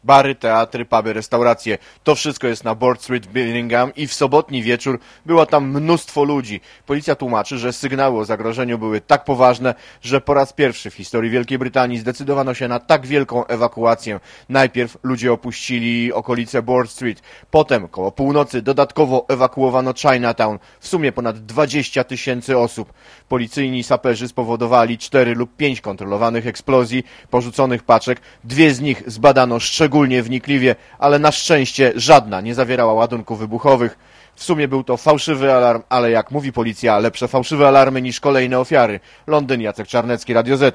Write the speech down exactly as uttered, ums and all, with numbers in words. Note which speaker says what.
Speaker 1: Bary, teatry, puby, restauracje. To wszystko jest na Bourke Street, Birmingham i w sobotni wieczór było tam mnóstwo ludzi. Policja tłumaczy, że sygnały o zagrożeniu były tak poważne, że po raz pierwszy w historii Wielkiej Brytanii zdecydowano się na tak wielką ewakuację. Najpierw ludzie opuścili okolice Bourke Street, potem koło północy dodatkowo ewakuowano Chinatown. W sumie ponad dwadzieścia tysięcy osób. Policyjni saperzy spowodowali cztery lub pięć kontrolowanych eksplozji, porzuconych paczek. Dwie z nich zbadano szczególnie wnikliwie, ale na szczęście żadna nie zawierała ładunków wybuchowych. W sumie był to fałszywy alarm, ale jak mówi policja, lepsze fałszywe alarmy niż kolejne ofiary. Londyn, Jacek Czarnecki, Radio Z.